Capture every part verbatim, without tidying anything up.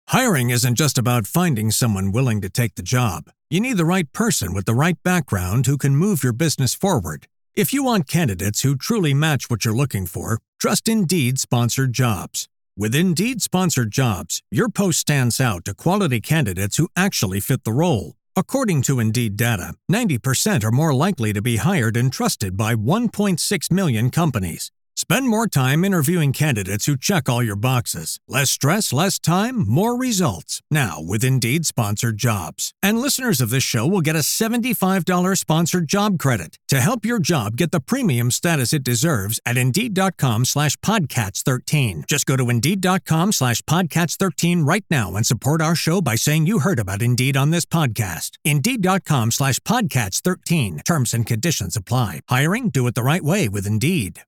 Hiring isn't just about finding someone willing to take the job. You need the right person with the right background who can move your business forward. If you want candidates who truly match what you're looking for, trust Indeed Sponsored Jobs. With Indeed Sponsored Jobs, your post stands out to quality candidates who actually fit the role. According to Indeed data, ninety percent are more likely to be hired and trusted by one point six million companies. Spend more time interviewing candidates who check all your boxes. Less stress, less time, more results. Now with Indeed Sponsored Jobs. And listeners of this show will get a seventy-five dollars sponsored job credit to help your job get the premium status it deserves at Indeed.com slash Podcats 13. Just go to Indeed.com slash Podcats 13 right now and support our show by saying you heard about Indeed on this podcast. Indeed.com slash Podcats 13. Terms and conditions apply. Hiring? Do it the right way with Indeed.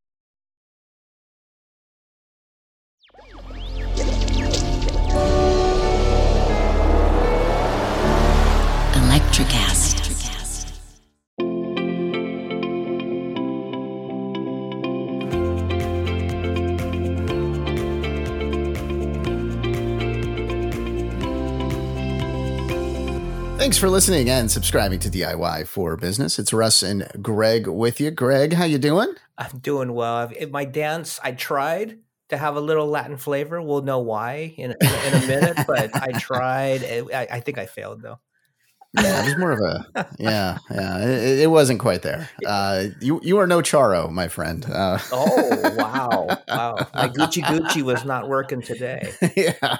Electricast. Thanks for listening and subscribing to D I Y for Business. It's Russ and Greg with you. Greg, how you doing? I'm doing well. In my dance, I tried to have a little Latin flavor. We'll know why in, in a minute, but I tried. I, I think I failed, though. Yeah, it was more of a, yeah, yeah. It, it wasn't quite there. Uh, you you are no Charo, my friend. Uh, oh, wow. Wow. My Gucci Gucci was not working today. Yeah.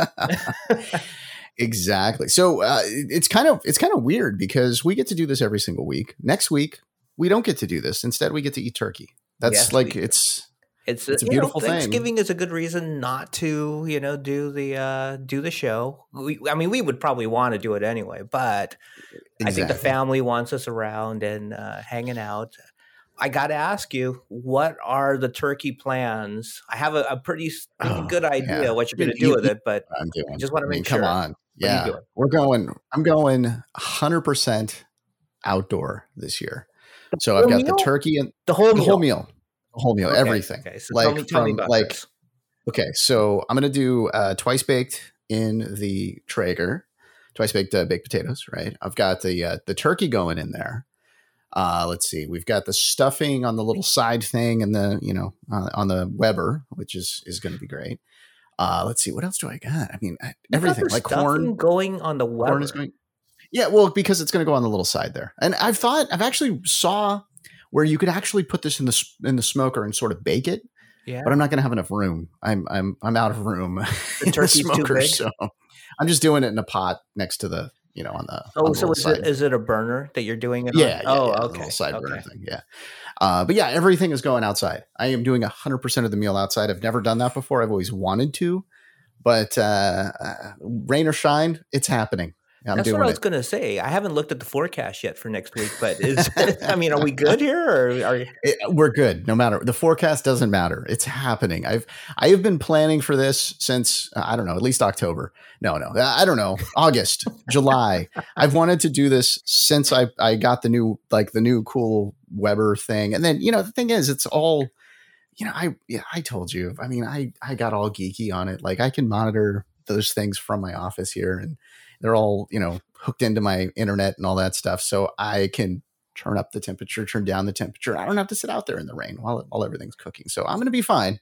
Exactly. So uh, it's kind of it's kind of weird because we get to do this every single week. Next week, we don't get to do this. Instead, we get to eat turkey. That's Yes, like we do. it's It's, It's a you beautiful know, thing. Thanksgiving is a good reason not to, you know, do the uh, do the show. We, I mean, we would probably want to do it anyway, but I think the Exactly. family wants us around and uh, hanging out. I got to ask you, what are the turkey plans? I have a, a pretty s- Oh, good idea yeah. what you're going to You- do with you- it, but I'm doing. I just want to I mean, make come sure. on. are you Yeah, doing? we're going. I'm going one hundred percent outdoor this year. So I've whole got the meal? turkey and The whole the meal. whole meal, the whole meal, Okay, everything. Okay, so like tell me, tell me from about like this. okay, so I'm gonna do uh, twice baked in the Traeger, twice baked uh, baked potatoes. Right. I've got the uh, the turkey going in there. Uh, let's see. We've got the stuffing on the little side thing and the you know uh, on the Weber, which is is going to be great. Uh, let's see. What else do I got? I mean, I- You got everything the like stuffing corn. going on the Corn is Weber. going. Yeah, well, because it's going to go on the little side there. And I've thought I've actually saw where you could actually put this in the s- in the smoker and sort of bake it, Yeah, but I'm not going to have enough room. I'm I'm I'm out of room the in turkey's too big. so I'm just doing it in a pot next to the you know on the Oh, on the so little is side. it is it a burner that you're doing it Yeah, on? yeah, Oh, yeah, the okay, little side burner okay. thing. Yeah, uh, but yeah, everything is going outside. I am doing one hundred percent of the meal outside. I've never done that before. I've always wanted to, but uh, uh, rain or shine, it's happening. I'm That's doing what I was it. going to say. I haven't looked at the forecast yet for next week, but is I mean, are we good here, or are you? It- we're good. No matter the forecast doesn't matter. It's happening. I've I have been planning for this since uh, I don't know, at least October. No, no, I don't know, August, July. I've wanted to do this since I I got the new like the new cool Weber thing. And then you know the thing is, it's all you know. I yeah, I told you. I mean, I I got all geeky on it. Like I can monitor those things from my office here, and they're all you know hooked into my internet and all that stuff, so I can turn up the temperature, turn down the temperature. I don't have to sit out there in the rain while while everything's cooking. So I'm going to be fine.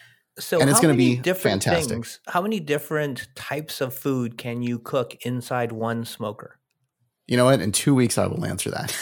So And it's how gonna many be different fantastic. things? How many different types of food can you cook inside one smoker? You know what? In two weeks, I will answer that.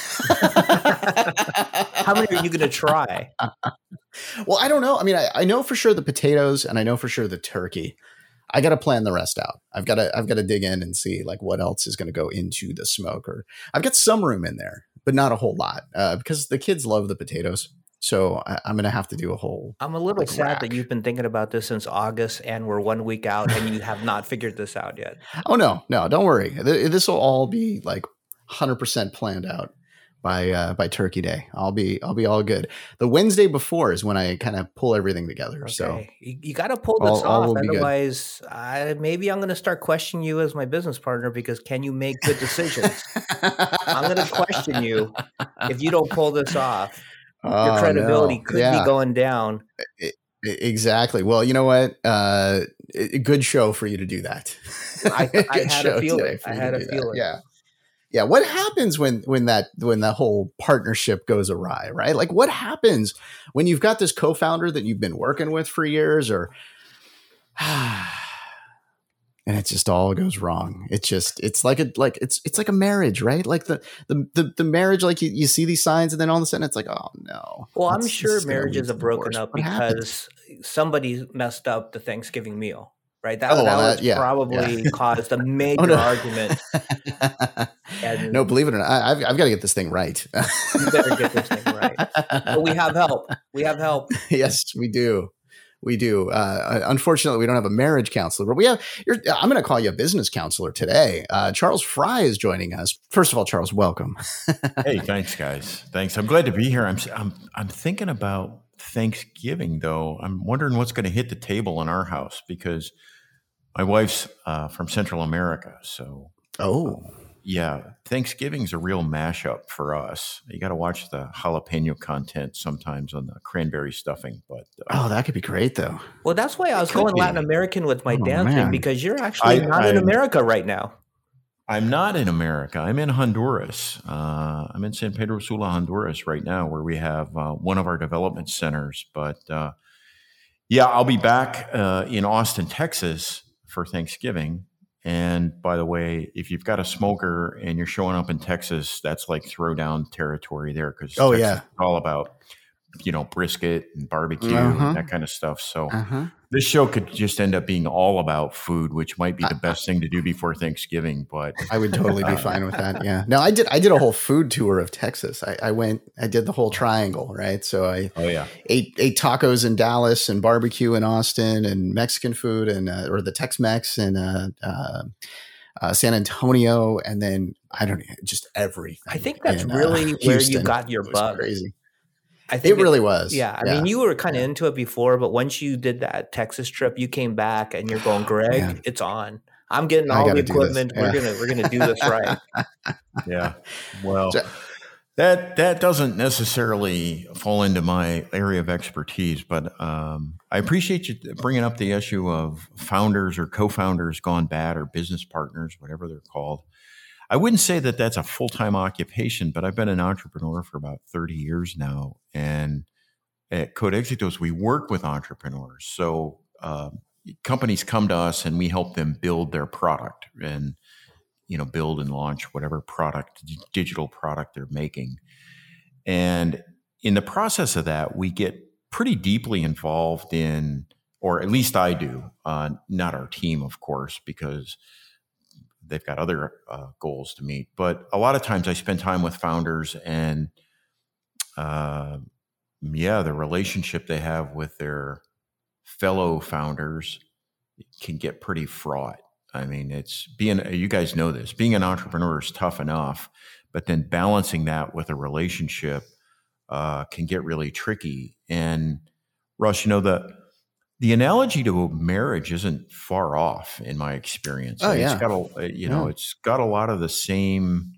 How many are you going to try? Well, I don't know. I mean, I, I know for sure the potatoes, and I know for sure the turkey. I got to plan the rest out. I've got to I've got to dig in and see like what else is going to go into the smoker. I've got some room in there, but not a whole lot uh, because the kids love the potatoes. So I, I'm going to have to do a whole. I'm a little like, sad rack. that you've been thinking about this since August, and we're one week out, and you have not figured this out yet. Oh no, no, don't worry. Th- This will all be like one hundred percent planned out by uh, by Turkey Day. I'll be I'll be all good. The Wednesday before is when I kind of pull everything together. So Okay, you, you got to pull this all- all off. will be good. Otherwise, I, maybe I'm going to start questioning you as my business partner because can you make good decisions? I'm going to question you if you don't pull this off. Your Oh, credibility no. could Yeah. be going down. It, Exactly. Well, you know what? Uh, a good show for you to do that. I, I had a feeling. I had a feeling. Yeah. Yeah. What happens when, when that, when the whole partnership goes awry, right? Like what happens when you've got this co-founder that you've been working with for years or, and it just all goes wrong. It's just, it's like a, like, it's, it's like a marriage, right? Like the, the, the, the marriage, like you, you see these signs and then all of a sudden it's like, oh no. Well, I'm sure marriages are broken up because somebody messed up the Thanksgiving meal, right? That, oh, that that was yeah, probably yeah. caused a major oh, no. argument. And no, believe it or not, I, I've, I've got to get this thing right. You better get this thing right. But we have help. We have help. Yes, we do. We do. Uh, unfortunately, we don't have a marriage counselor, but we have. You're, I'm going to call you a business counselor today. Uh, Charles Fry is joining us. First of all, Charles, welcome. Hey, thanks, guys. Thanks. I'm glad to be here. I'm I'm I'm thinking about Thanksgiving, though. I'm wondering what's going to hit the table in our house because my wife's uh, from Central America, so oh. Uh, yeah, Thanksgiving's a real mashup for us. You got to watch the jalapeno content sometimes on the cranberry stuffing. But uh, oh, that could be great, though. Well, that's why I was going be. Latin American with my oh, dancing man. Because you're actually I, not I, in America right now. I'm not in America. I'm in Honduras. Uh, I'm in San Pedro Sula, Honduras right now, where we have uh, one of our development centers. But uh, yeah, I'll be back uh, in Austin, Texas for Thanksgiving. And by the way, if you've got a smoker and you're showing up in Texas, that's like throwdown territory there because oh, Texas yeah. is all about, you know, brisket and barbecue uh-huh. and that kind of stuff. So uh-huh. this show could just end up being all about food, which might be the best thing to do before Thanksgiving. But I would totally be uh, fine with that. Yeah. No, I did. I did a whole food tour of Texas. I, I went. I did the whole triangle, right? So I oh yeah ate ate tacos in Dallas and barbecue in Austin and Mexican food and uh, or the Tex-Mex in uh, uh, uh, San Antonio, and then I don't know, just everything. I think that's in, really uh, where you got your bug. Crazy. I think it really it, was. Yeah. I yeah. mean, you were kind of yeah. into it before, but once you did that Texas trip, you came back and you're going, Greg, yeah. it's on. I'm getting all the equipment. Yeah. We're gonna we're gonna do this right. Yeah. Well, so, that that doesn't necessarily fall into my area of expertise, but um, I appreciate you bringing up the issue of founders or co-founders gone bad or business partners, whatever they're called. I wouldn't say that that's a full-time occupation, but I've been an entrepreneur for about thirty years now. And at Code Exitos, we work with entrepreneurs. So uh, companies come to us and we help them build their product and, you know, build and launch whatever product, digital product they're making. And in the process of that, we get pretty deeply involved in, or at least I do, uh, not our team, of course, because they've got other uh, goals to meet. But a lot of times I spend time with founders and, uh, yeah, the relationship they have with their fellow founders can get pretty fraught. I mean, it's being, you guys know this, being an entrepreneur is tough enough, but then balancing that with a relationship uh, can get really tricky. And Russ, you know, the, The analogy to a marriage isn't far off in my experience. Oh, I mean, yeah. It's got a, you know, yeah. it's got a lot of the same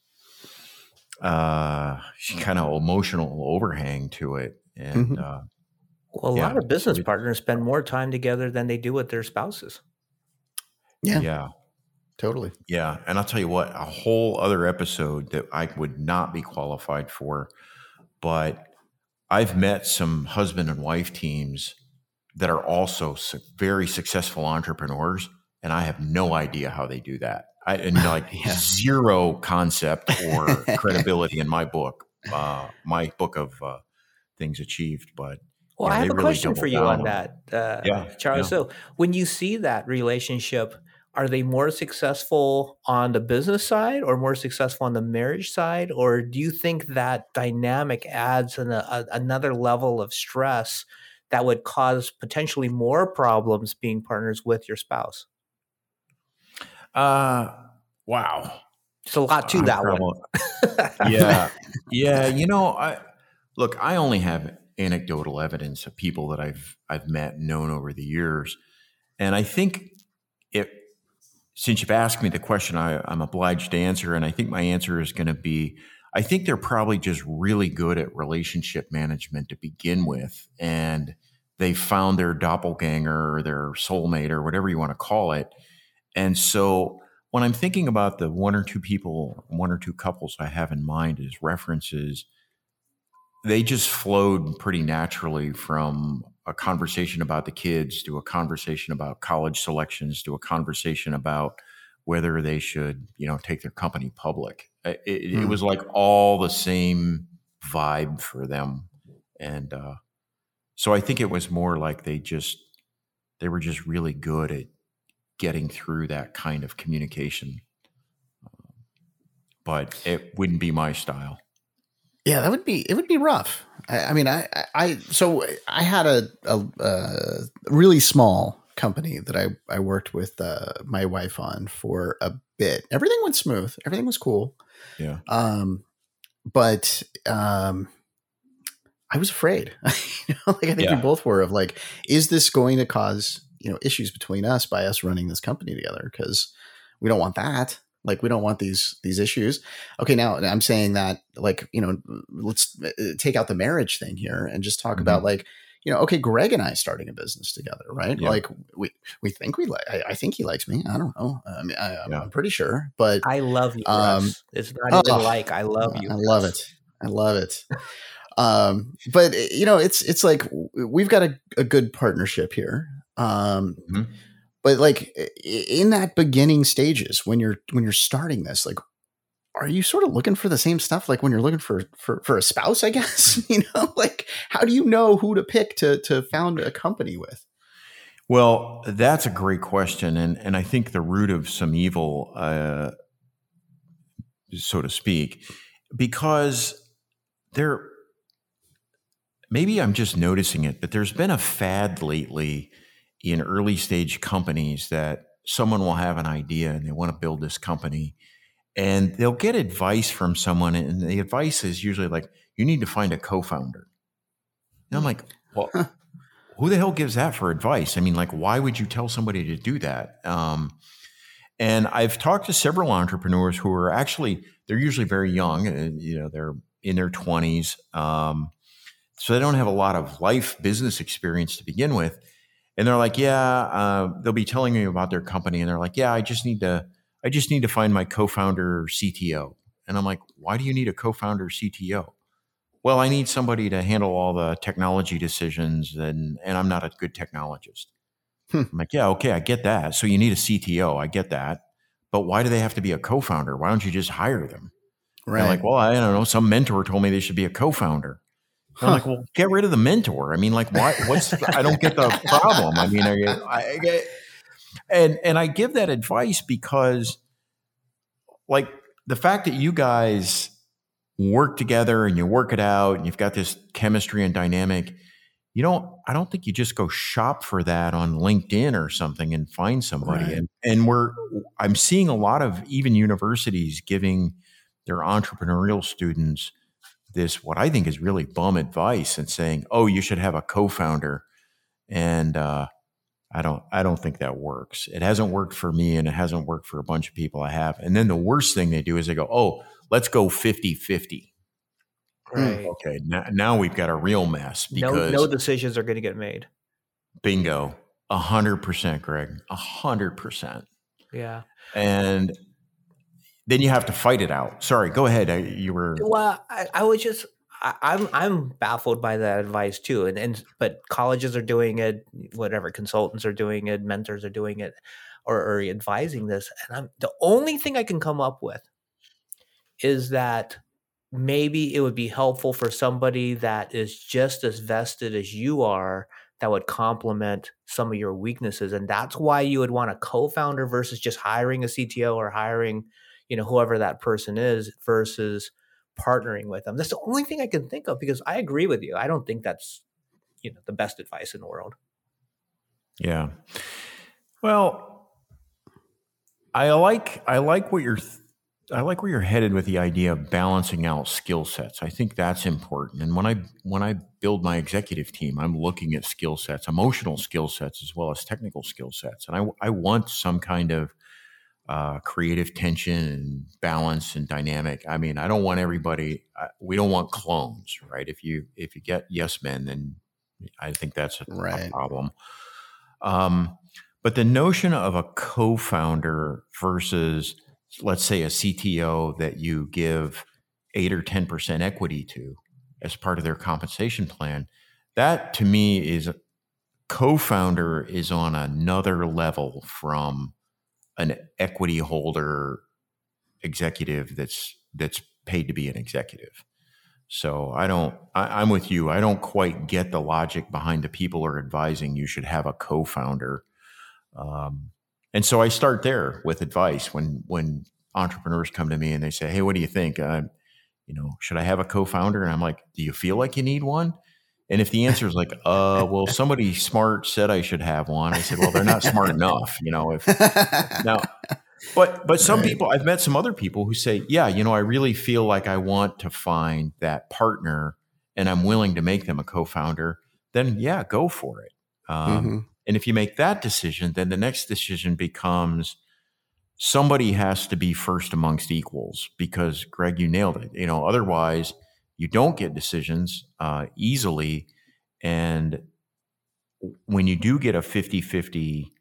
uh, kind of emotional overhang to it. And mm-hmm. uh, well, a yeah, lot of business so partners spend more time together than they do with their spouses. Yeah. Yeah. Totally. Yeah. And I'll tell you what, a whole other episode that I would not be qualified for, but I've met some husband and wife teams that are also very successful entrepreneurs, and I have no idea how they do that. I and like yeah. zero concept or credibility in my book, uh, my book of uh, things achieved. But well, yeah, I have a really question for you on that, uh, yeah, Charles. Yeah. So when you see that relationship, are they more successful on the business side or more successful on the marriage side? Or do you think that dynamic adds an, a, another level of stress that would cause potentially more problems being partners with your spouse? Uh, wow. It's a lot to I'm that one. yeah. Yeah. You know, I look, I only have anecdotal evidence of people that I've, I've met and known over the years. And I think if, since you've asked me the question, I, I'm obliged to answer. And I think my answer is going to be, I think they're probably just really good at relationship management to begin with. And they found their doppelganger or their soulmate or whatever you want to call it. And so when I'm thinking about the one or two people, one or two couples I have in mind as references, they just flowed pretty naturally from a conversation about the kids to a conversation about college selections to a conversation about whether they should, you know, take their company public. It, it, mm. it was like all the same vibe for them. And uh, so I think it was more like they just, they were just really good at getting through that kind of communication. But it wouldn't be my style. Yeah, that would be, it would be rough. I, I mean, I, I, so I had a, a, a really small company that I, I worked with uh, my wife on for a bit. Everything went smooth. Everything was cool. Yeah. Um, but um, I was afraid, you know, like I think yeah. we both were, of like, is this going to cause, you know, issues between us by us running this company together? Because we don't want that. Like, we don't want these, these issues. Okay. Now I'm saying that, like, you know, let's take out the marriage thing here and just talk mm-hmm. about, like, you know, okay, Greg and I starting a business together, right? Yeah. Like we, we think we like, I, I think he likes me. I don't know. I mean, I, I'm, yeah. I'm pretty sure, but I love you. Um, it's not even oh, like, I love you. I love it. I love it. um, but you know, it's, it's like, we've got a, a good partnership here. Um, mm-hmm. But like in that beginning stages, when you're, when you're starting this, like, are you sort of looking for the same stuff? Like when you're looking for, for, for a spouse, I guess, you know, like, how do you know who to pick to, to found a company with? Well, that's a great question. And, and I think the root of some evil, uh, so to speak, because there, maybe I'm just noticing it, but there's been a fad lately in early stage companies that someone will have an idea and they want to build this company and they'll get advice from someone. And the advice is usually like, you need to find a co-founder. And I'm like, well, who the hell gives that for advice? I mean, like, why would you tell somebody to do that? Um, and I've talked to several entrepreneurs who are actually, they're usually very young, uh, you know, they're in their twenties. Um, so they don't have a lot of life business experience to begin with. And they're like, yeah, uh, they'll be telling me about their company. And they're like, yeah, I just need to, I just need to find my co-founder C T O. And I'm like, why do you need a co-founder C T O? Well, I need somebody to handle all the technology decisions and, and I'm not a good technologist. Hmm. I'm like, yeah, okay, I get that. So you need a C T O. I get that. But why do they have to be a co-founder? Why don't you just hire them? Right. I'm like, well, I don't know. Some mentor told me they should be a co-founder. Huh. I'm like, well, get rid of the mentor. I mean, like, why? What's? The, I don't get the problem. I mean, I, I get, and and I give that advice because, like, the fact that you guys work together and you work it out and you've got this chemistry and dynamic, you don't. I don't think you just go shop for that on LinkedIn or something and find somebody. Right. And and we're. I'm seeing a lot of even universities giving their entrepreneurial students this, what I think is really bum advice, and saying, oh, you should have a co-founder. And uh, I don't, I don't think that works. It hasn't worked for me and it hasn't worked for a bunch of people I have. And then the worst thing they do is they go, oh, let's go fifty-fifty. Right. Okay. Now, now we've got a real mess because no, no decisions are going to get made. Bingo. A hundred percent, Greg. A hundred percent. Yeah. And then you have to fight it out. Sorry, go ahead. I, you were. Well, I, I was just, I, I'm, I'm baffled by that advice too. And, and, but colleges are doing it, whatever, consultants are doing it, mentors are doing it, or, or advising this. And I'm, the only thing I can come up with is that maybe it would be helpful for somebody that is just as vested as you are, that would complement some of your weaknesses. And that's why you would want a co-founder versus just hiring a C T O or hiring, you know, whoever that person is, versus partnering with them. That's the only thing I can think of, because I agree with you. I don't think that's, you know, the best advice in the world. Yeah. Well, I like, I like what you're, I like where you're headed with the idea of balancing out skill sets. I think that's important. And when I, when I build my executive team, I'm looking at skill sets, emotional skill sets, as well as technical skill sets. And I, I want some kind of Uh, creative tension and balance and dynamic. I mean, I don't want everybody, uh, we don't want clones, right? If you, if you get yes men, then I think that's a, right. a problem. Um, but the notion of a co-founder versus, let's say, a C T O that you give eight or ten percent equity to as part of their compensation plan, that to me is a co-founder is on another level from an equity holder executive that's that's paid to be an executive. So I don't, I, I'm with you. I don't quite get the logic behind the people are advising you should have a co-founder. Um, and so I start there with advice when, when entrepreneurs come to me and they say, hey, what do you think? Uh, you know, should I have a co-founder? And I'm like, do you feel like you need one? And if the answer is like, uh, well, somebody smart said I should have one. I said, well, they're not smart enough, you know, if now, But but some Right. people, I've met some other people who say, yeah, you know, I really feel like I want to find that partner and I'm willing to make them a co-founder, then yeah, go for it. Um, Mm-hmm. and if you make that decision, then the next decision becomes somebody has to be first amongst equals because, Greg, you nailed it. You know, otherwise you don't get decisions uh, easily. And when you do get a fifty-fifty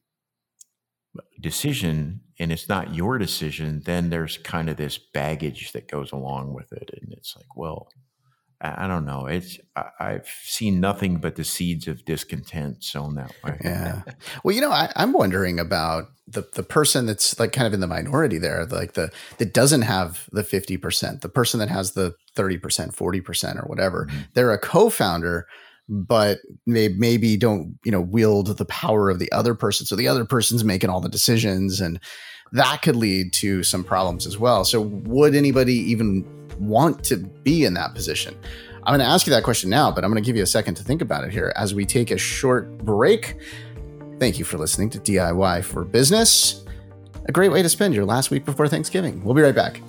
decision and it's not your decision, then there's kind of this baggage that goes along with it. And it's like, well, I, I don't know. It's, I, I've seen nothing but the seeds of discontent sown that way. Yeah. Well, you know, I, I'm wondering about the the person that's like kind of in the minority there, like the that doesn't have the fifty percent, the person that has the thirty percent, forty percent or whatever. Mm-hmm. They're a co-founder, but they maybe don't, you know, wield the power of the other person. So the other person's making all the decisions, and that could lead to some problems as well. So would anybody even want to be in that position? I'm going to ask you that question now, but I'm going to give you a second to think about it here as we take a short break. Thank you for listening to D I Y for Business, a great way to spend your last week before Thanksgiving. We'll be right back.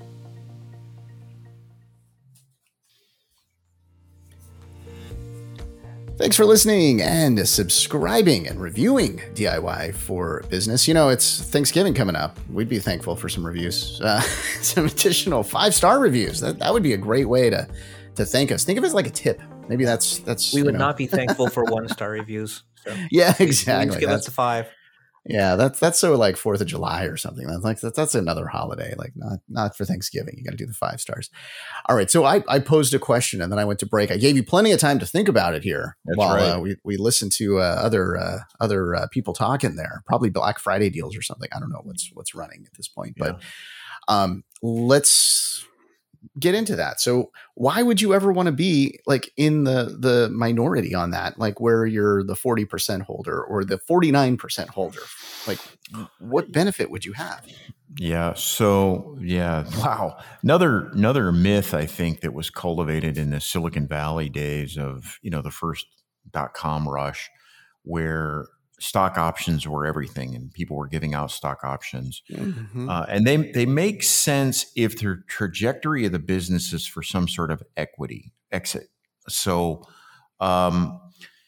Thanks for listening and subscribing and reviewing D I Y for Business. You know, it's Thanksgiving coming up. We'd be thankful for some reviews, uh, some additional five-star reviews. That that would be a great way to to thank us. Think of it as like a tip. Maybe that's that's. We would you know. not be thankful for one-star reviews. So Yeah, please, exactly. please give That's- us a five. Yeah, that's that's so like Fourth of July or something. That's like that's, that's another holiday, like not not for Thanksgiving. You got to do the five stars. All right, so I, I posed a question and then I went to break. I gave you plenty of time to think about it here That's while right. uh, we we listened to uh, other uh, other uh, people talking there. Probably Black Friday deals or something. I don't know what's what's running at this point, but um, let's get into that. So why would you ever want to be like in the the minority on that, like where you're the forty percent holder or the forty-nine percent holder? Like what benefit would you have? Yeah. So yeah. Wow. Another another myth I think that was cultivated in the Silicon Valley days of, you know, the first dot com rush, where stock options were everything and people were giving out stock options. Mm-hmm. Uh, and they they make sense if their trajectory of the business is for some sort of equity exit. So um,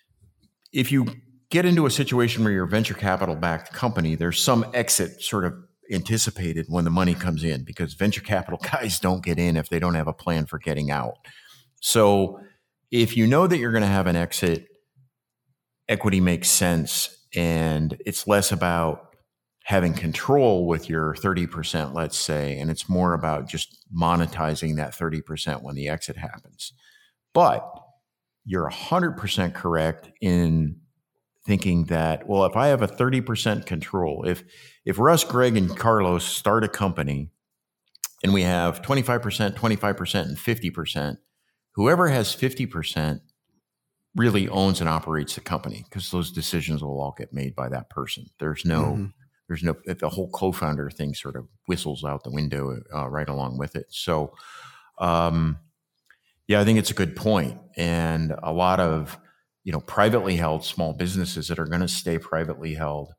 if you get into a situation where you're a venture capital backed company, there's some exit sort of anticipated when the money comes in, because venture capital guys don't get in if they don't have a plan for getting out. So if you know that you're going to have an exit, equity makes sense. And it's less about having control with your thirty percent, let's say, and it's more about just monetizing that thirty percent when the exit happens. But you're one hundred percent correct in thinking that, well, if I have a thirty percent control, if if Russ, Greg, and Carlos start a company and we have twenty-five percent, twenty-five percent, and fifty percent, whoever has fifty percent really owns and operates the company, because those decisions will all get made by that person. There's no, mm-hmm. there's no, the whole co-founder thing sort of whistles out the window uh, right along with it. So, um, yeah, I think it's a good point. And a lot of, you know, privately held small businesses that are going to stay privately held,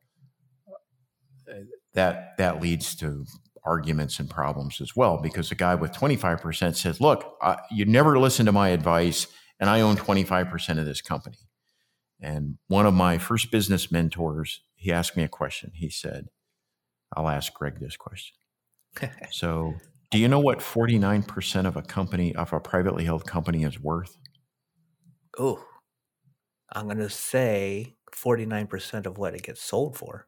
that, that leads to arguments and problems as well, because the guy with twenty-five percent says, look, uh, you never listen to my advice, and I own twenty-five percent of this company. And one of my first business mentors, he asked me a question. He said, I'll ask Greg this question. So do you know what forty-nine percent of a company, of a privately held company is worth? Oh, I'm going to say forty-nine percent of what it gets sold for.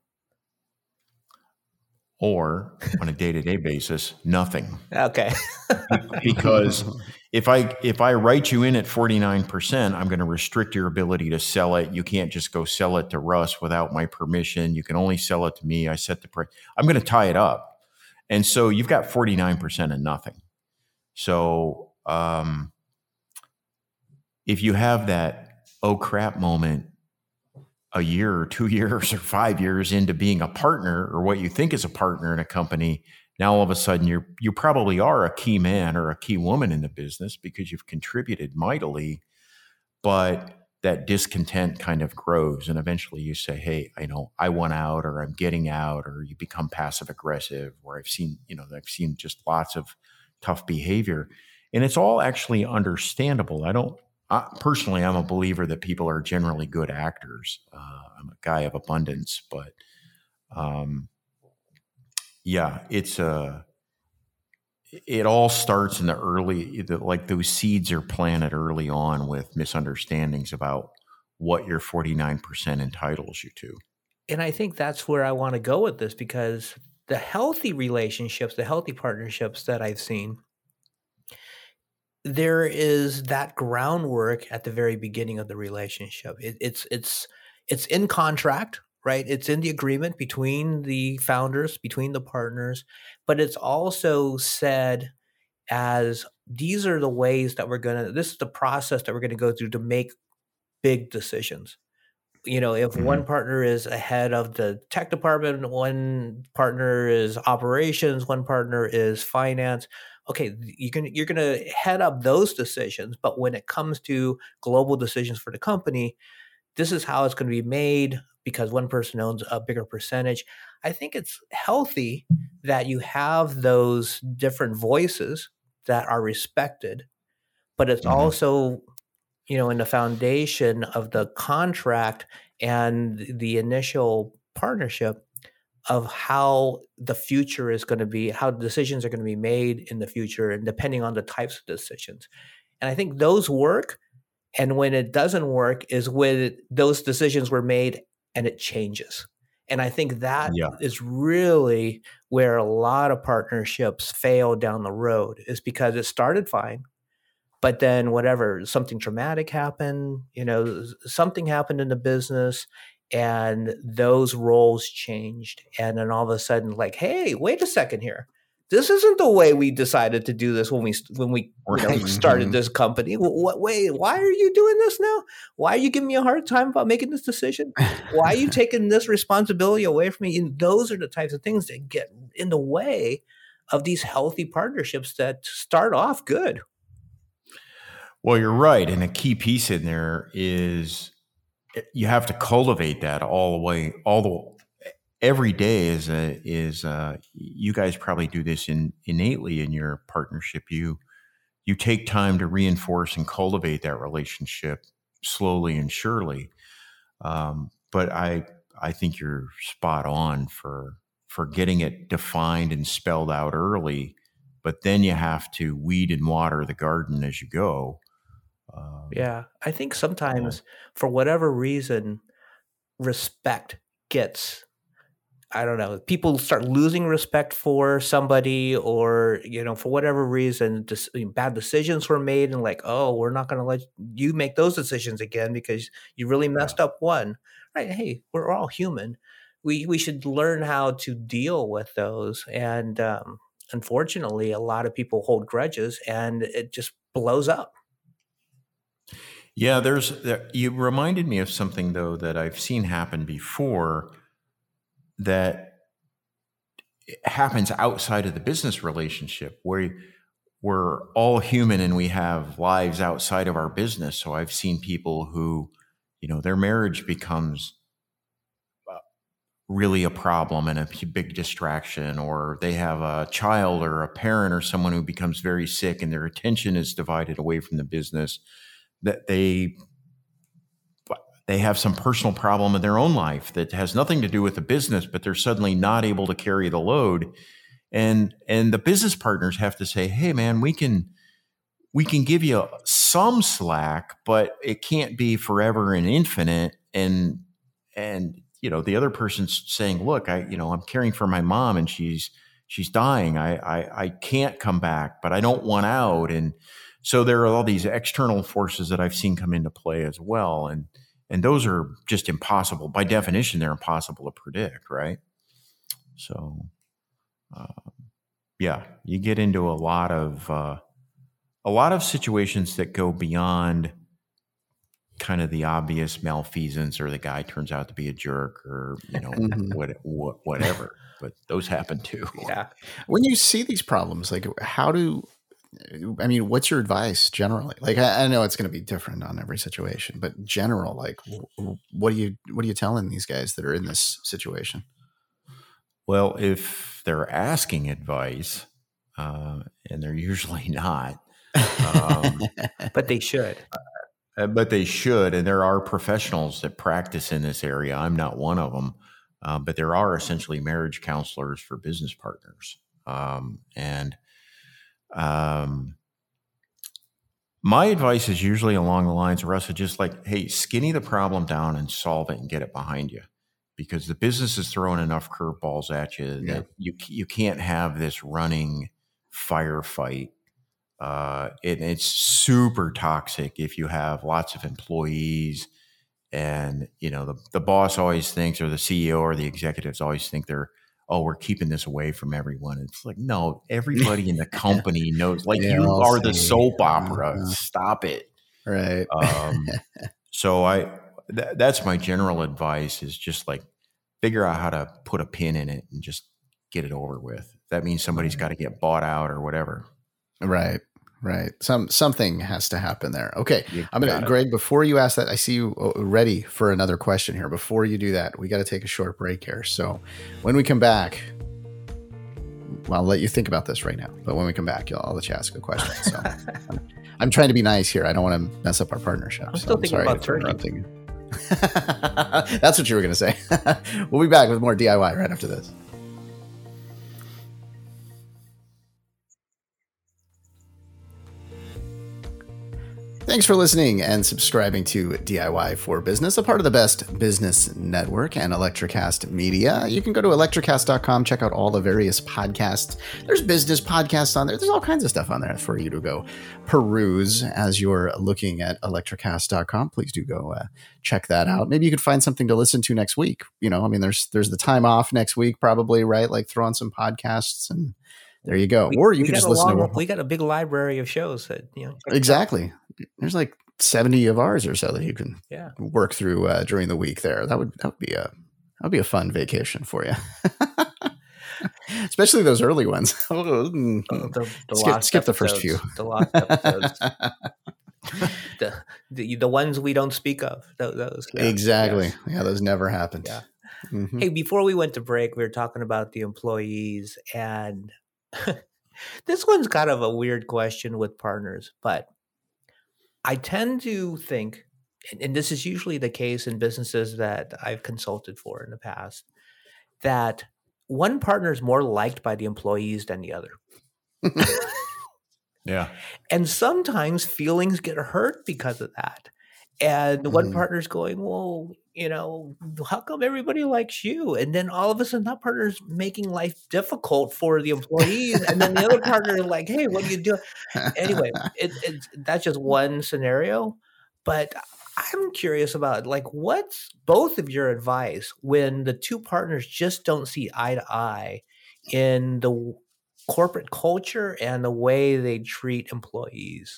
Or on a day-to-day basis, nothing. Okay. Because if I if I write you in at forty-nine percent, I'm going to restrict your ability to sell it. You can't just go sell it to Russ without my permission. You can only sell it to me. I set the price. I'm going to tie it up. And so you've got forty-nine percent of nothing. So um, if you have that, oh crap moment a year or two years or five years into being a partner, or what you think is a partner in a company, now all of a sudden you're you probably are a key man or a key woman in the business because you've contributed mightily, but that discontent kind of grows, and eventually you say, hey, I know I want out, or I'm getting out, or you become passive aggressive, or I've seen, you know, I've seen just lots of tough behavior. And it's all actually understandable. I don't I, personally, I'm a believer that people are generally good actors. Uh, I'm a guy of abundance, but um, yeah, it's a. It all starts in the early, the, like those seeds are planted early on with misunderstandings about what your forty-nine percent entitles you to. And I think that's where I want to go with this, because the healthy relationships, the healthy partnerships that I've seen, there is that groundwork at the very beginning of the relationship. It, it's it's it's in contract, right? It's in the agreement between the founders, between the partners, but it's also said as these are the ways that we're gonna. This is the process that we're going to go through to make big decisions. You know, if mm-hmm. one partner is ahead of the tech department, one partner is operations, one partner is finance. Okay, you can, you're going to head up those decisions. But when it comes to global decisions for the company, this is how it's going to be made because one person owns a bigger percentage. I think it's healthy that you have those different voices that are respected, but it's mm-hmm. also, you know, in the foundation of the contract and the initial partnership of how the future is going to be, how decisions are going to be made in the future, and depending on the types of decisions. And I think those work. And when it doesn't work is when those decisions were made and it changes. And I think that yeah. is really where a lot of partnerships fail down the road, is because it started fine. But then whatever, something traumatic happened, you know, something happened in the business and those roles changed. And then all of a sudden, like, hey, wait a second here. This isn't the way we decided to do this when we when we you know, started this company. What, wait, why are you doing this now? Why are you giving me a hard time about making this decision? Why are you taking this responsibility away from me? And those are the types of things that get in the way of these healthy partnerships that start off good. Well, you're right. And a key piece in there is you have to cultivate that all the way, all the every day is a, is a, you guys probably do this in, innately in your partnership. You, you take time to reinforce and cultivate that relationship slowly and surely. Um, but I, I think you're spot on for, for getting it defined and spelled out early, but then you have to weed and water the garden as you go. Um, yeah. I think sometimes yeah. for whatever reason, respect gets, I don't know, people start losing respect for somebody, or, you know, for whatever reason, just, I mean, bad decisions were made and like, oh, we're not going to let you make those decisions again because you really messed yeah. up one. Right. Hey, we're all human. We we should learn how to deal with those. And um, unfortunately, a lot of people hold grudges and it just blows up. Yeah, there's, there, you reminded me of something, though, that I've seen happen before that happens outside of the business relationship, where we're all human and we have lives outside of our business. So I've seen people who, you know, their marriage becomes really a problem and a big distraction, or they have a child or a parent or someone who becomes very sick and their attention is divided away from the business, that they they have some personal problem in their own life that has nothing to do with the business, but they're suddenly not able to carry the load. And, and the business partners have to say, hey man, we can, we can give you some slack, but it can't be forever and infinite. And, and, you know, the other person's saying, look, I, you know, I'm caring for my mom and she's, she's dying. I, I, I can't come back, but I don't want out. And so there are all these external forces that I've seen come into play as well. And, and those are just impossible. By definition, they're impossible to predict. Right. So, uh, yeah, you get into a lot of, uh, a lot of situations that go beyond kind of the obvious malfeasance, or the guy turns out to be a jerk, or, you know, Mhm. what, what, whatever, but those happen too. Yeah. When you see these problems, like how do, I mean, what's your advice generally? Like, I, I know it's going to be different on every situation, but general, like, wh- what do you, what are you telling these guys that are in this situation? Well, if they're asking advice, uh, and they're usually not, um, But they should. Uh, but they should, and there are professionals that practice in this area. I'm not one of them, uh, but there are essentially marriage counselors for business partners. Um, and um, my advice is usually along the lines, Russ, of just like, hey, skinny the problem down and solve it and get it behind you, because the business is throwing enough curveballs at you Yeah. that you you can't have this running firefight. Uh, it, it's super toxic if you have lots of employees, and, you know, the, the boss always thinks, or the C E O or the executives always think they're, oh, we're keeping this away from everyone. It's like, no, everybody in the company knows, like, Yeah, you I'll are the see. soap opera. Uh-huh. Stop it. Right. Um, so I, th- that's my general advice, is just like, figure out how to put a pin in it and just get it over with. That means somebody's got to get bought out or whatever. Right. Right. Some something has to happen there. Okay. You I'm gonna got it. Greg, before you ask that, I see you uh, ready for another question here. Before you do that, we got to take a short break here. So when we come back, well, I'll let you think about this right now. But when we come back, I'll, I'll let you ask a question. So I'm, I'm trying to be nice here. I don't want to mess up our partnership. I'm so still thinking sorry about for turkey. interrupting you. That's what you were going to say. We'll be back with more D I Y right after this. Thanks for listening and subscribing to D I Y for Business, a part of the Best Business Network and Electrocast Media. You can go to electrocast dot com, check out all the various podcasts. There's business podcasts on there. There's all kinds of stuff on there for you to go peruse as you're looking at electrocast dot com. Please do go uh, check that out. Maybe you could find something to listen to next week. You know, I mean, there's there's the time off next week, probably, right? Like throw on some podcasts and there you go. We, or you we can got just a listen long, to We got a big library of shows that, you know. exactly. There's like seventy of ours or so that you can Yeah. work through uh, during the week there. That would that would be a that would be a fun vacation for you. Especially those early ones. Oh, the, the skip lost skip the first few. episodes, The lost episodes. the, the the ones we don't speak of. Those, those yeah. Exactly. Yes. Yeah, those never happened. Yeah. Mhm. Hey, before we went to break, we were talking about the employees, and this one's kind of a weird question with partners, but I tend to think, and- and this is usually the case in businesses that I've consulted for in the past, that one partner is more liked by the employees than the other. Yeah. And sometimes feelings get hurt because of that. And one Mhm. partner's going, well, you know, how come everybody likes you? And then all of a sudden that partner's making life difficult for the employees. And then the other partner is like, hey, what are you doing? Anyway, it, it's that's just one scenario. But I'm curious about, like, what's both of your advice when the two partners just don't see eye to eye in the corporate culture and the way they treat employees?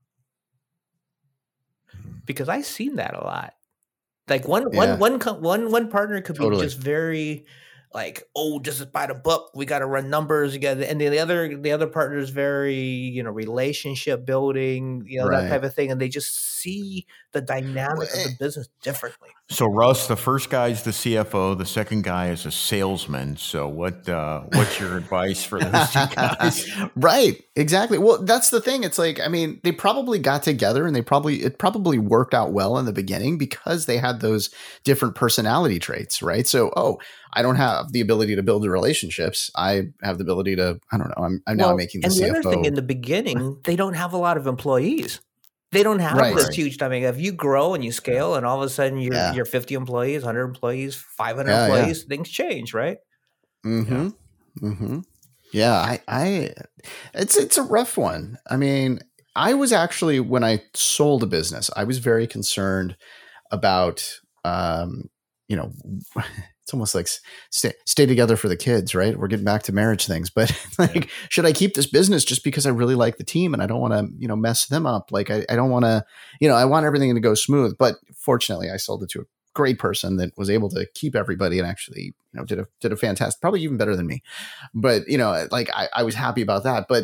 Because I've seen that a lot. Like one, Yeah. one, one, co- one, one partner could Totally. be just very like, oh, just by the book, we got to run numbers together. And then the other, the other partner is very, you know, relationship building, you know, Right. that type of thing. And they just see the dynamic Well, of the business differently. So Russ, the first guy is the C F O. The second guy is a salesman. So what? Uh, what's your advice for those two guys? Right, exactly. Well, that's the thing. It's like, I mean, they probably got together and they probably it probably worked out well in the beginning because they had those different personality traits, right? So, oh, I don't have the ability to build the relationships. I have the ability to. I don't know. I'm, I'm well, now making the and C F O. the other thing in the beginning, they don't have a lot of employees. They don't have Right. this Right. huge. I mean, if you grow and you scale, and all of a sudden you're Yeah. you're fifty employees, one hundred employees, five hundred Yeah, yeah. employees, things change, right? Mm-hmm. Mm-hmm. Yeah, I, I, it's it's a rough one. I mean, I was actually when I sold a business, I was very concerned about, um, you know, it's almost like stay stay together for the kids, right? We're getting back to marriage things, but like, yeah. should I keep this business just because I really like the team and I don't want to, you know, mess them up? Like, I, I don't want to, you know, I want everything to go smooth. But fortunately, I sold it to a great person that was able to keep everybody and actually, you know, did a did a fantastic, probably even better than me. But you know, like I, I was happy about that. But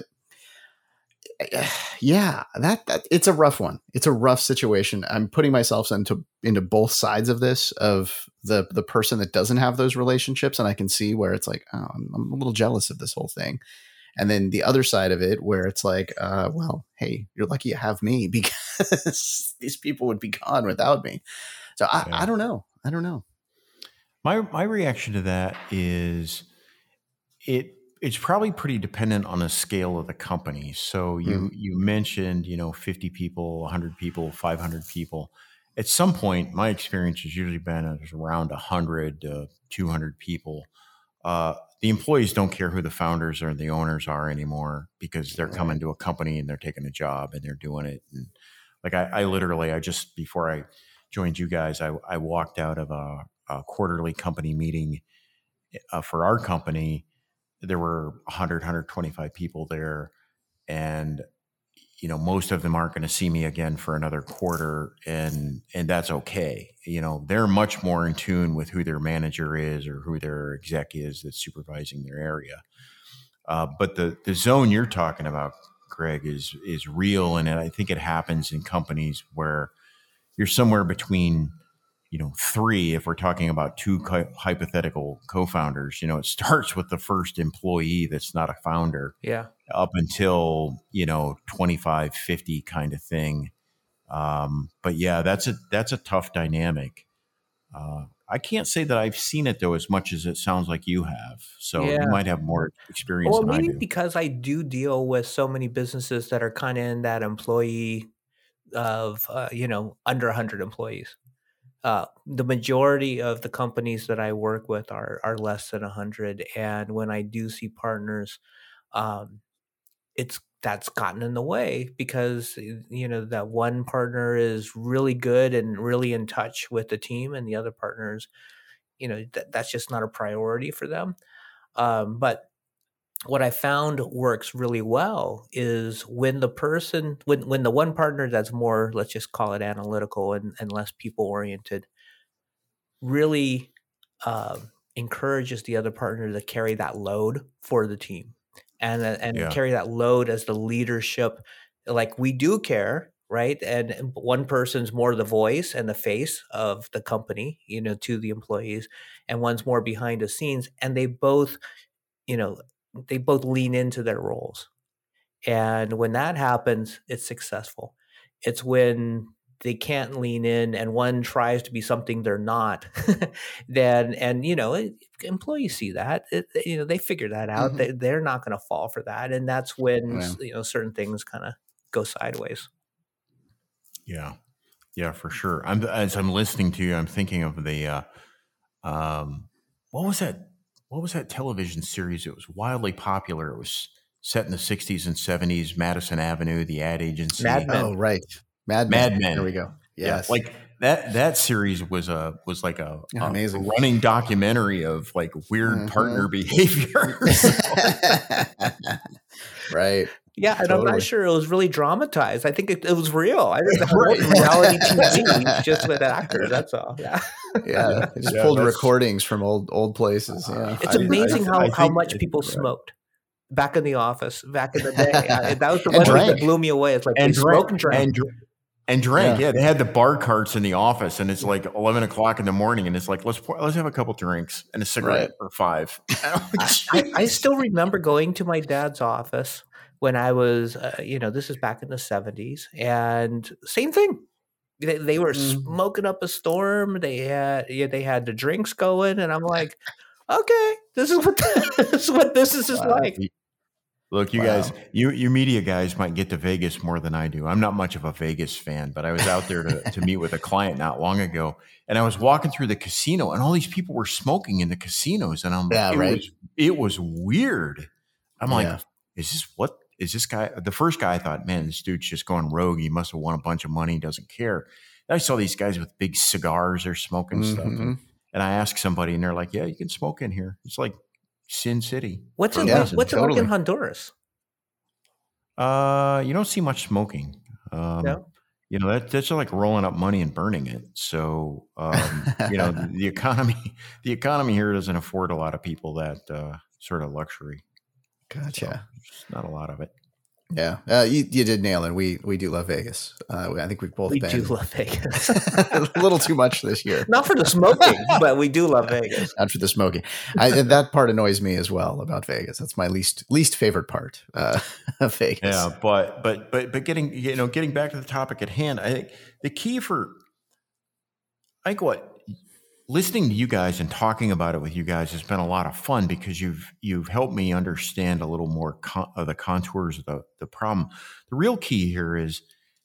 yeah, that that it's a rough one. It's a rough situation. I'm putting myself into into both sides of this, of the the person that doesn't have those relationships, and I can see where it's like, oh, I'm, I'm a little jealous of this whole thing. And then the other side of it, where it's like, uh, well, hey, you're lucky you have me because these people would be gone without me. So I, Yeah. I don't know. I don't know. My my reaction to that is it it's probably pretty dependent on the scale of the company. So you Mhm. you mentioned, you know, fifty people, one hundred people, five hundred people. At some point, my experience has usually been around one hundred to two hundred people. Uh, the employees don't care who the founders or the owners are anymore because they're coming to a company and they're taking a job and they're doing it. And like I, I literally, I just before I joined you guys, I, I walked out of a, a quarterly company meeting uh, for our company. There were one hundred, one hundred twenty-five people there, and you know most of them aren't going to see me again for another quarter, and and that's okay. You know, they're much more in tune with who their manager is or who their exec is that's supervising their area. Uh, but the the zone you're talking about, Greg, is is real, and I think it happens in companies where you're somewhere between, you know, three, if we're talking about two co- hypothetical co-founders. You know, it starts with the first employee that's not a founder, Yeah. up until, you know, twenty-five, fifty kind of thing. Um, but yeah, that's a that's a tough dynamic. Uh, I can't say that I've seen it though as much as it sounds like you have. So Yeah. you might have more experience Well, than I maybe do. because I do deal with so many businesses that are kind of in that employee of, uh, you know, under one hundred employees. Uh, the majority of the companies that I work with are are less than one hundred, and when I do see partners, um, it's that's gotten in the way because uh, you know that one partner is really good and really in touch with the team, and the other partners, you know, that that's just not a priority for them. Um, but what I found works really well is when the person, when when the one partner that's more, let's just call it analytical and, and less people oriented, really um, encourages the other partner to carry that load for the team and uh, and Yeah. carry that load as the leadership. Like we do care, right? And and one person's more the voice and the face of the company, you know, to the employees, and one's more behind the scenes, and they both, you know, they both lean into their roles. And when that happens, it's successful. It's when they can't lean in and one tries to be something they're not, then, and, you know, it- employees see that, it, you know, they figure that out. Mhm. They, they're not going to fall for that. And that's when, Yeah. you know, certain things kind of go sideways. Yeah. Yeah, for sure. I'm as I'm listening to you, I'm thinking of the uh, um, what was that? What was that television series? It was wildly popular. It was set in the sixties and seventies. Madison Avenue, the ad agency. Mad Men. Oh, right. Mad Mad Men. Men. There we go. Yes. Yeah, like that. That series was a was like a, Yeah, a amazing. running documentary of like weird Mhm. partner behavior. Right. Yeah, and I'm Totally. not sure it was really dramatized. I think it, it was real. I think that Right. was reality T V just with actors. That's all. Yeah. Yeah. They just Yeah, pulled that's- recordings from old old places. Yeah. It's I- amazing I- how, I how think much it- people yeah. smoked back in the office, back in the day. I, that was the And one thing that drank. blew me away. It's like and they smoke and drank, drink. and, dr- And drank. Yeah. Yeah. They had the bar carts in the office, and it's like eleven o'clock in the morning, and it's like, let's pour, let's have a couple drinks and a cigarette Right. or five. I, I, I still remember going to my dad's office when I was, uh, you know, this is back in the seventies, and same thing. They, they were Mm. smoking up a storm. They had, yeah, they had the drinks going, and I'm like, okay, this is what this is what this is Wow. like. Look, you Wow. guys, you you media guys might get to Vegas more than I do. I'm not much of a Vegas fan, but I was out there to, to meet with a client not long ago, and I was walking through the casino, and all these people were smoking in the casinos, and I'm Yeah, it right. was it was weird. I'm like, Yeah. is this what is this guy? The first guy I thought, man, this dude's just going rogue. He must have won a bunch of money, doesn't care. And I saw these guys with big cigars, they're smoking stuff, Mhm. and, and I asked somebody, and they're like, yeah, you can smoke in here. It's like Sin City. What's for it a Yeah, like? reason. What's it like in totally. Honduras? Uh, you don't see much smoking. Um, No. you know, that that's like rolling up money and burning it. So, um, you know, the, the economy, the economy here doesn't afford a lot of people that uh, sort of luxury. So Gotcha. there's not a lot of it. Yeah. Uh, you, you did nail it. We we do love Vegas. Uh, I think we've both We been do love Vegas. a little too much this year. Not for the smoking, but we do love Vegas. Not for the smoking. I, that part annoys me as well about Vegas. That's my least least favorite part uh, of Vegas. Yeah, but but but but getting you know getting back to the topic at hand, I think the key for I think what listening to you guys and talking about it with you guys has been a lot of fun because you've you've helped me understand a little more con- of the contours of the, the problem. The real key here is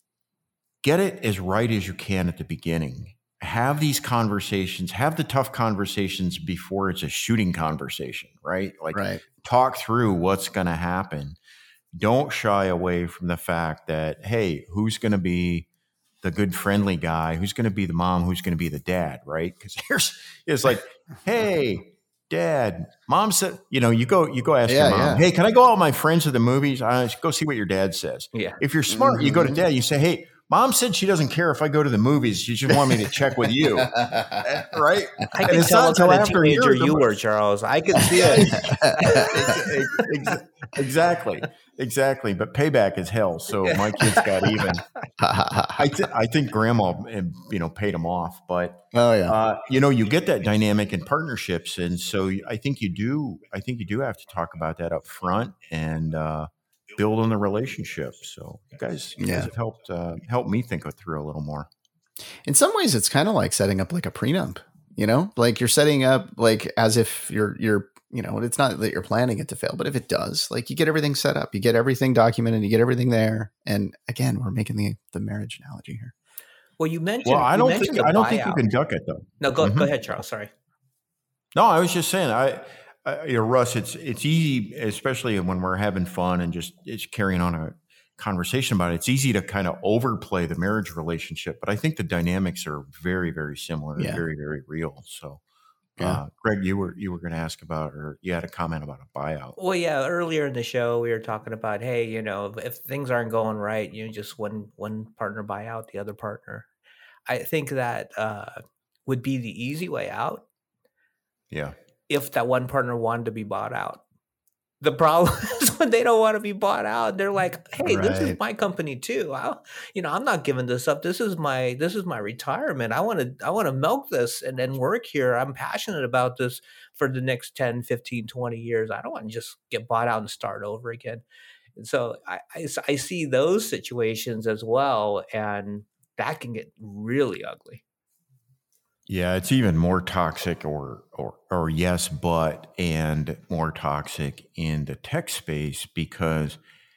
get it as right as you can at the beginning. Have these conversations, have the tough conversations before it's a shooting conversation, right? Like Right. talk through what's going to happen. Don't shy away from the fact that, hey, who's going to be the good friendly guy? Who's going to be the mom? Who's going to be the dad? Right? Because here's it's like, hey, dad, mom said, you know, you go, you go ask Yeah, your mom, yeah. hey, can I go out with my friends to the movies? I go see what your dad says. Yeah. If you're smart, you go to Mhm. dad. You say, hey, mom said she doesn't care if I go to the movies. She just want me to check with you, right? I And can it's tell not what kind until of after teenager years you of- were, Charles. I can see it. Ex- ex- exactly, exactly. But payback is hell. So my kids got even. I, th- I think grandma, eh, you know, paid them off. But oh yeah. uh, you know, you get that dynamic in partnerships, and so I think you do. I think you do have to talk about that up front and uh, build on the relationship. So you guys, you Yeah. guys have helped uh, help me think it through a little more. In some ways, it's kind of like setting up like a prenup. You know, like you're setting up like as if you're you're you know, it's not that you're planning it to fail, but if it does, like you get everything set up, you get everything documented, you get everything there. And again, we're making the the marriage analogy here. Well, you mentioned. Well, I you don't mentioned think the I don't think you buyout. can duck it though. No, go Mhm. go ahead, Charles. Sorry. No, I was just saying, I, I, you know, Russ, it's it's easy, especially when we're having fun and just it's carrying on a conversation about it. It's easy to kind of overplay the marriage relationship, but I think the dynamics are very, very similar and Yeah. very, very real. So, Yeah. uh, Greg, you were you were going to ask about, or you had a comment about a buyout. Well, yeah. Earlier in the show, we were talking about, hey, you know, if things aren't going right, you know, just one one partner buy out the other partner. I think that uh, would be the easy way out Yeah, if that one partner wanted to be bought out. The problem is when they don't want to be bought out, they're like, "Hey, this is Right. my company too. I, you know, I'm not giving this up. This is my this is my retirement. I want to I want to milk this and then work here. I'm passionate about this for the next ten, fifteen, twenty years. I don't want to just get bought out and start over again." And so I, I s- I see those situations as well, and that can get really ugly. yeah, it's even more toxic, or or or yes, but and more toxic in the tech space because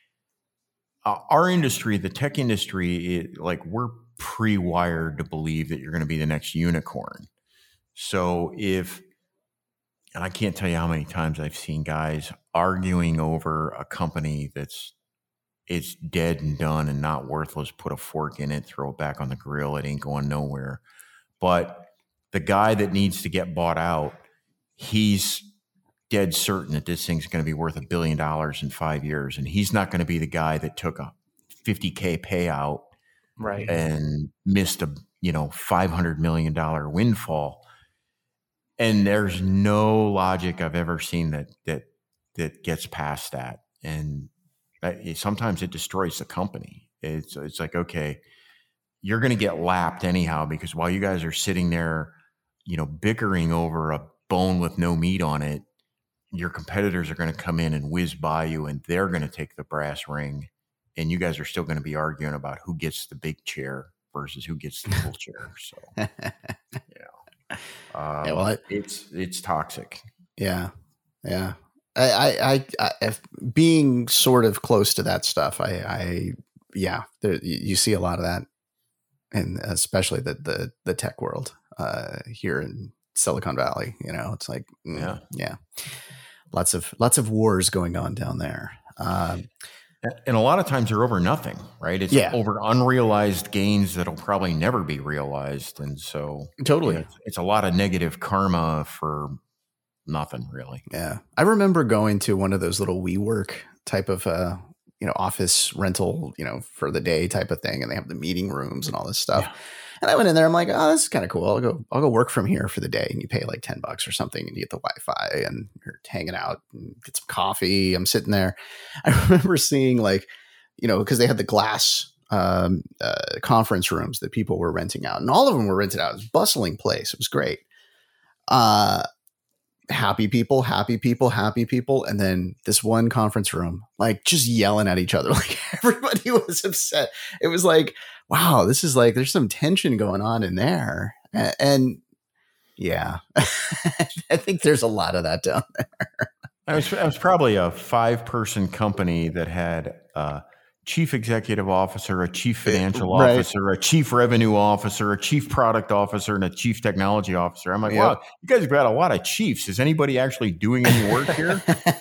uh, our industry, the tech industry, it, like we're pre-wired to believe that you're going to be the next unicorn. So if, and I can't tell you how many times I've seen guys arguing over a company that's it's dead and done and not worthless, put a fork in it, throw it back on the grill, it ain't going nowhere. But the guy that needs to get bought out, he's dead certain that this thing's going to be worth a billion dollars in five years. And he's not going to be the guy that took a fifty K payout Right. and missed a, you know, five hundred million dollars windfall. And there's no logic I've ever seen that, that, that gets past that. And that- sometimes it destroys the company. It's, it's like, okay, you're going to get lapped anyhow, because while you guys are sitting there, you know, bickering over a bone with no meat on it, your competitors are going to come in and whiz by you, and they're going to take the brass ring, and you guys are still going to be arguing about who gets the big chair versus who gets the little chair. So, yeah, um, yeah well, I, it's it's toxic. Yeah, yeah. I, I, I, I if being sort of close to that stuff, I, I, yeah, there, you see a lot of that, and especially the the the tech world uh, here in Silicon Valley. You know, it's like, mm, yeah, yeah, lots of lots of wars going on down there. Um, and a lot of times they're over nothing, right? It's yeah. over unrealized gains that'll probably never be realized, and so totally, you know, it's, it's a lot of negative karma for nothing, really. Yeah. I remember going to one of those little WeWork type of, uh, you know, office rental, you know, for the day type of thing. And they have the meeting rooms and all this stuff. Yeah. And I went in there. I'm like, oh, this is kind of cool. I'll go, I'll go work from here for the day. And you pay like ten bucks or something, and you get the Wi-Fi, and you're hanging out and get some coffee. I'm sitting there. I remember seeing, like, you know, because they had the glass um, uh, conference rooms that people were renting out, and all of them were rented out. It was a bustling place. It was great. Uh, happy people, happy people, happy people. And then this one conference room, like, just yelling at each other. Like, everybody was upset. It was like, wow, this is like, there's some tension going on in there. And, and yeah, I think there's a lot of that down there. I was, I was probably a five person company that had uh chief executive officer, a chief financial right. officer, a chief revenue officer, a chief product officer, and a chief technology officer. I'm like, yep. wow, you guys have got a lot of chiefs. Is anybody actually doing any work here?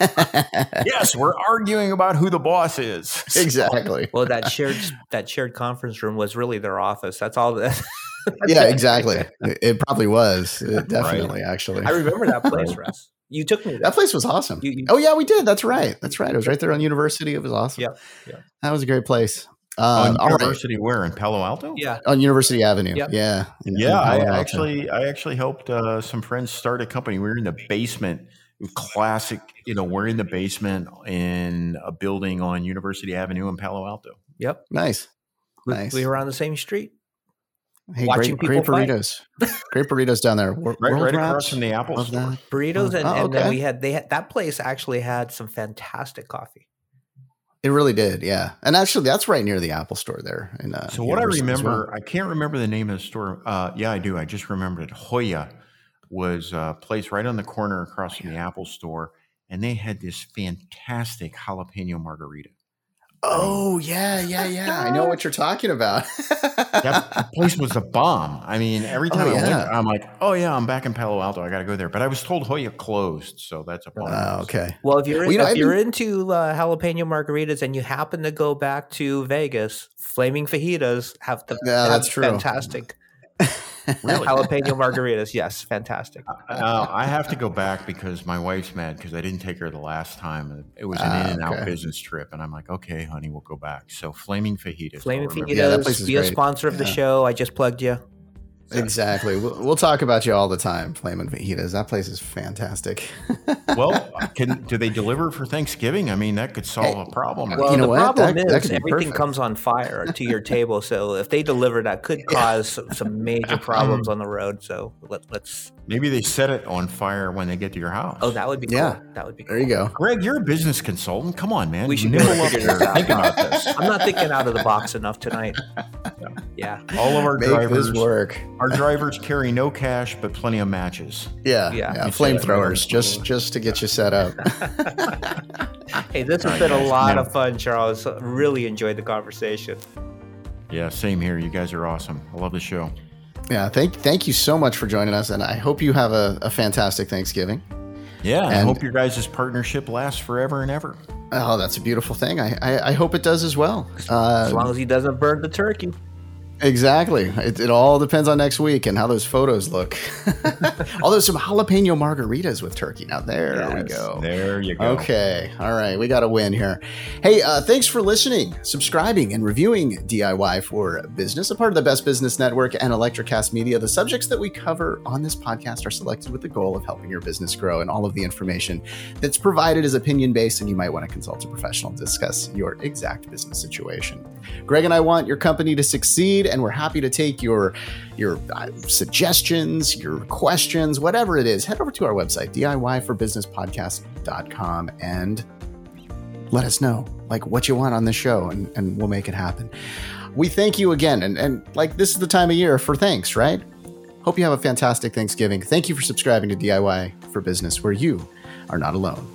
Yes, we're arguing about who the boss is. Exactly. Well, that shared that shared conference room was really their office. That's all that. Yeah, exactly. It probably was. It definitely, right. actually. I remember that place, Russ. You took me there. That place was awesome. You, you, oh, yeah, we did. That's right. That's right. It was right there on University. It was awesome. Yeah. yeah. That was a great place. Um, on University right. where? In Palo Alto? Yeah. On University Avenue. Yep. Yeah. In, yeah. In I actually I actually helped uh, some friends start a company. We were in the basement. Classic, you know, we're in the basement in a building on University Avenue in Palo Alto. Yep. Nice. We, nice. We were on the same street. Hey, great, great burritos. Great burritos down there. Right, right across from the Apple Store. Burritos, and, oh, okay. and then we had they had, that place actually had some fantastic coffee. It really did, yeah. And actually, that's right near the Apple Store there. In, uh, so what I remember, well. I can't remember the name of the store. Uh, yeah, I do. I just remembered it. Hoya was a place right on the corner across from the Apple Store, and they had this fantastic jalapeno margarita. Oh, yeah, yeah, yeah. I know what you're talking about. That place was a bomb. I mean, every time oh, I yeah. went, I'm like, oh, yeah, I'm back in Palo Alto. I got to go there. But I was told Hoya closed, so that's a bomb. Oh, okay. Well, if you're, well, in, you know, if I mean, you're into uh, jalapeno margaritas and you happen to go back to Vegas, Flaming Fajitas have the yeah, have that's true. fantastic really? jalapeno margaritas. Yes, fantastic. Uh, I have to go back because my wife's mad because I didn't take her the last time. It was an uh, in and out okay. business trip, and I'm like, okay, honey, we'll go back. So Flaming Fajitas. Flaming Fajitas, yeah, be great. a sponsor of the yeah. show. I just plugged you. Exactly. We'll, we'll talk about you all the time, Flamin' Fajitas. That place is fantastic. Well, can do they deliver for Thanksgiving? I mean, that could solve hey, a problem. Well, you know the what? problem that, is that everything perfect. comes on fire to your table. So if they deliver, that could cause yeah. some major problems on the road. So let, let's. Maybe they set it on fire when they get to your house. Oh, that would be cool. Yeah. That would be cool. There you go. Greg, you're a business consultant. Come on, man. We should nibble up here. Think about this. I'm not thinking out of the box enough tonight. Yeah. All of our Make drivers this work. Our drivers carry no cash, but plenty of matches. Yeah. Yeah. yeah. Flamethrowers just, just to get you set up. Hey, this has been a lot of fun, Charles. Really enjoyed the conversation. Yeah, same here. You guys are awesome. I love the show. Yeah, thank thank you so much for joining us, and I hope you have a, a fantastic Thanksgiving. Yeah, and I hope your guys' partnership lasts forever and ever. Oh, that's a beautiful thing. I I, I hope it does as well. Uh, as long as he doesn't burn the turkey. Exactly. It, it all depends on next week and how those photos look. Although some jalapeno margaritas with turkey. Now there yes, we go. There you go. Okay. All right. We got a win here. Hey, uh, thanks for listening, subscribing, and reviewing D I Y for Business, a part of the Best Business Network and Electrocast Media. The subjects that we cover on this podcast are selected with the goal of helping your business grow, and all of the information that's provided is opinion-based, and you might want to consult a professional to discuss your exact business situation. Greg and I want your company to succeed, and we're happy to take your your uh, suggestions, your questions, whatever it is. Head over to our website, D I Y for business podcast dot com, and let us know like what you want on the show, and, and we'll make it happen. We thank you again. And, and like, this is the time of year for thanks, right? Hope you have a fantastic Thanksgiving. Thank you for subscribing to D I Y for Business, where you are not alone.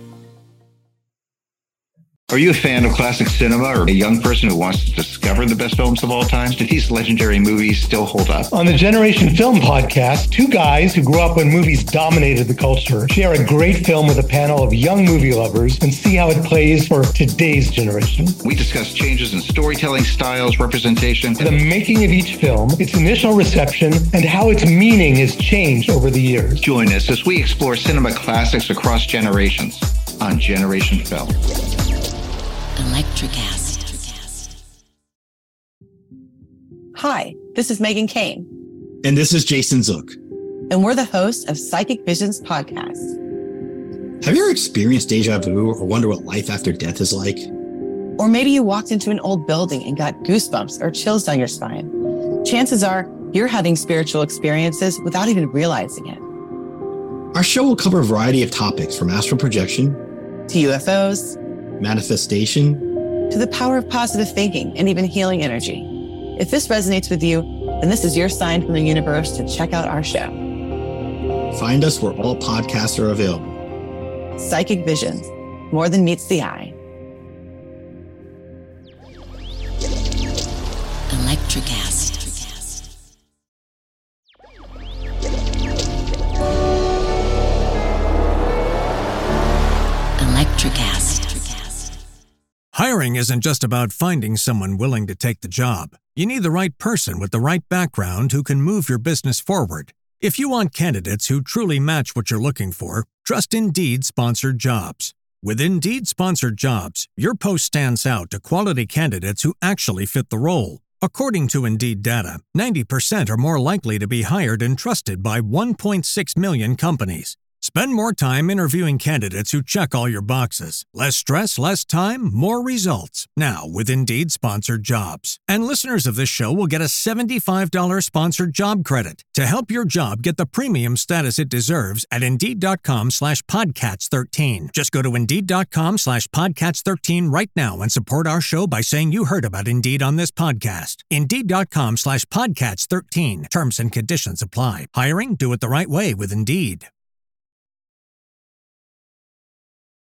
Are you a fan of classic cinema or a young person who wants to discover the best films of all time? Do these legendary movies still hold up? On the Generation Film podcast, two guys who grew up when movies dominated the culture share a great film with a panel of young movie lovers and see how it plays for today's generation. We discuss changes in storytelling styles, representation, the making of each film, its initial reception, and how its meaning has changed over the years. Join us as we explore cinema classics across generations on Generation Film. Electricast. Hi, this is Megan Kane. And this is Jason Zook. And we're the hosts of Psychic Visions Podcast. Have you ever experienced deja vu or wonder what life after death is like? Or maybe you walked into an old building and got goosebumps or chills down your spine. Chances are you're having spiritual experiences without even realizing it. Our show will cover a variety of topics, from astral projection to U F Os, manifestation, to the power of positive thinking and even healing energy. If this resonates with you, then this is your sign from the universe to check out our show. Find us where all podcasts are available. Psychic Visions, more than meets the eye. Electricast. Electricast. Hiring isn't just about finding someone willing to take the job. You need the right person with the right background who can move your business forward. If you want candidates who truly match what you're looking for, trust Indeed Sponsored Jobs. With Indeed Sponsored Jobs, your post stands out to quality candidates who actually fit the role. According to Indeed data, ninety percent are more likely to be hired and trusted by one point six million companies. Spend more time interviewing candidates who check all your boxes. Less stress, less time, more results. Now with Indeed Sponsored Jobs. And listeners of this show will get a seventy-five dollars sponsored job credit to help your job get the premium status it deserves at Indeed.com slash Podcats13. Just go to Indeed.com slash Podcats13 right now and support our show by saying you heard about Indeed on this podcast. Indeed.com slash Podcats13. Terms and conditions apply. Hiring? Do it the right way with Indeed.